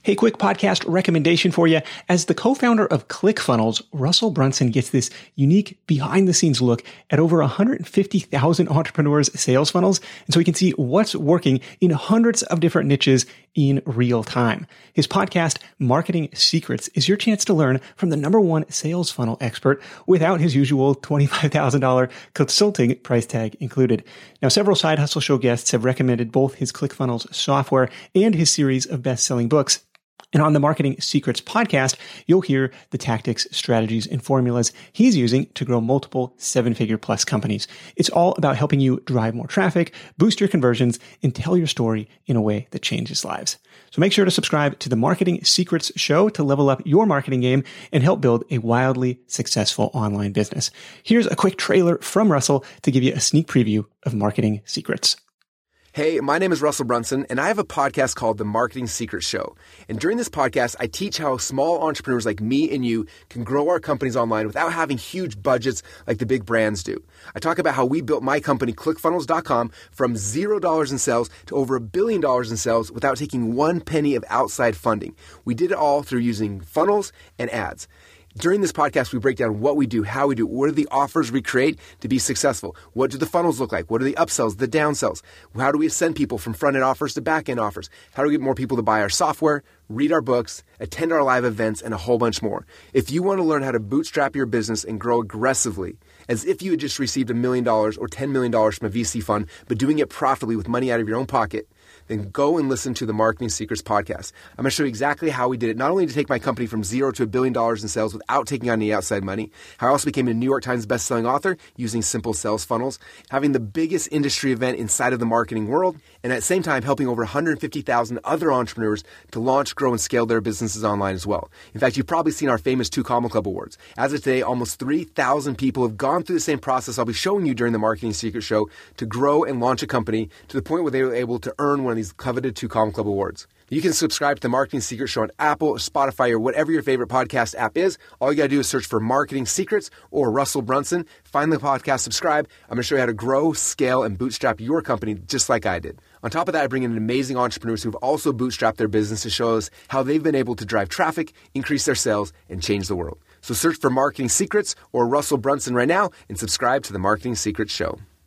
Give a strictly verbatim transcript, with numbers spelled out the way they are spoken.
Hey, quick podcast recommendation for you. As the co-founder of ClickFunnels, Russell Brunson gets this unique behind-the-scenes look at over one hundred fifty thousand entrepreneurs' sales funnels, and so he can see what's working in hundreds of different niches in real time. His podcast, Marketing Secrets, is your chance to learn from the number one sales funnel expert without his usual twenty-five thousand dollars consulting price tag included. Now, several Side Hustle Show guests have recommended both his ClickFunnels software and his series of best-selling books. And on the Marketing Secrets podcast, you'll hear the tactics, strategies, and formulas he's using to grow multiple seven-figure plus companies. It's all about helping you drive more traffic, boost your conversions, and tell your story in a way that changes lives. So make sure to subscribe to the Marketing Secrets Show to level up your marketing game and help build a wildly successful online business. Here's a quick trailer from Russell to give you a sneak preview of Marketing Secrets. Hey, my name is Russell Brunson, and I have a podcast called The Marketing Secrets Show. And during this podcast, I teach how small entrepreneurs like me and you can grow our companies online without having huge budgets like the big brands do. I talk about how we built my company, click funnels dot com, from zero dollars in sales to over a billion dollars in sales without taking one penny of outside funding. We did it all through using funnels and ads. During this podcast, we break down what we do, how we do, what are the offers we create to be successful? What do the funnels look like? What are the upsells, the downsells? How do we send people from front-end offers to back-end offers? How do we get more people to buy our software, read our books, attend our live events, and a whole bunch more? If you want to learn how to bootstrap your business and grow aggressively, as if you had just received a million dollars or ten million dollars from a V C fund, but doing it profitably with money out of your own pocket, then go and listen to the Marketing Secrets podcast. I'm going to show you exactly how we did it, not only to take my company from zero to a billion dollars in sales without taking on any outside money, how I also became a New York Times bestselling author using simple sales funnels, having the biggest industry event inside of the marketing world, and at the same time helping over one hundred fifty thousand other entrepreneurs to launch, grow, and scale their businesses online as well. In fact, you've probably seen our famous Two Comma Club Awards. As of today, almost three thousand people have gone through the same process I'll be showing you during the Marketing Secrets Show to grow and launch a company to the point where they were able to earn one of these coveted Two Comma Club Awards. You can subscribe to the Marketing Secrets Show on Apple, or Spotify, or whatever your favorite podcast app is. All you got to do is search for Marketing Secrets or Russell Brunson. Find the podcast, subscribe. I'm going to show you how to grow, scale, and bootstrap your company just like I did. On top of that, I bring in amazing entrepreneurs who have also bootstrapped their business to show us how they've been able to drive traffic, increase their sales, and change the world. So search for Marketing Secrets or Russell Brunson right now and subscribe to the Marketing Secrets Show.